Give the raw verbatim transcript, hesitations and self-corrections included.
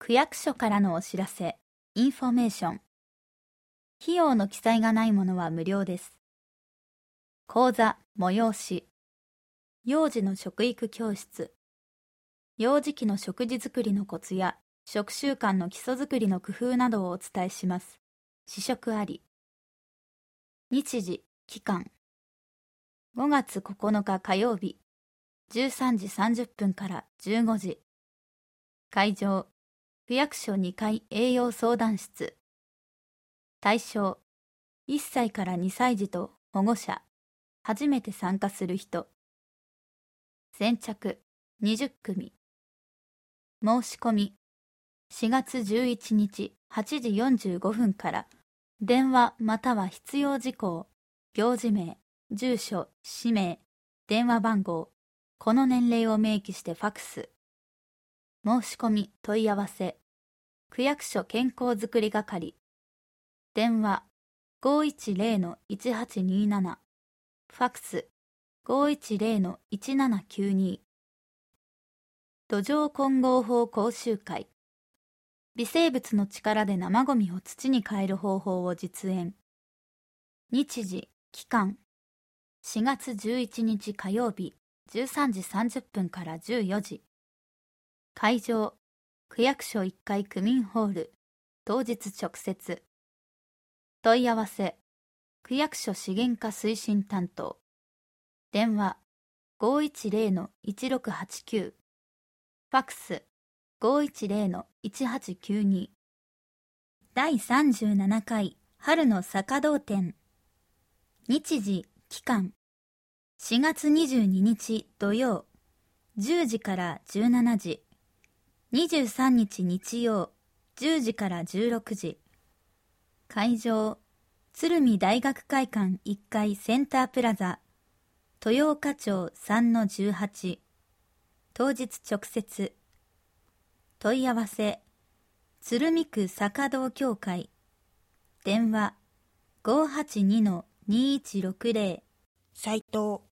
区役所からのお知らせ、インフォメーション。費用の記載がないものは無料です。講座、催し。幼児の食育教室。幼児期の食事作りのコツや食習慣の基礎作りの工夫などをお伝えします。試食あり。日時、期間。ごがつここのか火曜日、じゅうさんじさんじゅっぷんからじゅうごじ。会場、区役所にかい栄養相談室。対象、いっさいからにさい児と保護者、初めて参加する人。先着にじゅっくみ。申し込み、しがつじゅういちにちはちじよんじゅうごふんから、電話または必要事項、行事名、住所、氏名、電話番号、この年齢を明記してファクス。申し込み問い合わせ、区役所健康づくり係。電話 ごいちぜろのいちはちになな、ファクス ごいちぜろのいちななきゅうに。土壌混合法講習会。微生物の力で生ゴミを土に変える方法を実演。日時、期間。しがつじゅういちにち火曜日、じゅうさんじさんじゅっぷんからじゅうよじ。会場、区役所いっかい区民ホール、当日直接。問い合わせ、区役所資源課推進担当。電話 ごいちぜろのいちろくはちきゅう、ファクス ごいちぜろのいちはちきゅうに。だいさんじゅうななかい春の坂道展。日時、期間。しがつにじゅうににち土曜、じゅうじからじゅうしちじ。にじゅうさんにち日曜、じゅうじからじゅうろくじ。会場、鶴見大学会館いっかいセンタープラザ、豊岡町 さんのじゅうはち。当日直接。問い合わせ、鶴見区坂道協会。電話 ごーはちにのにいちろくぜろ。 斉藤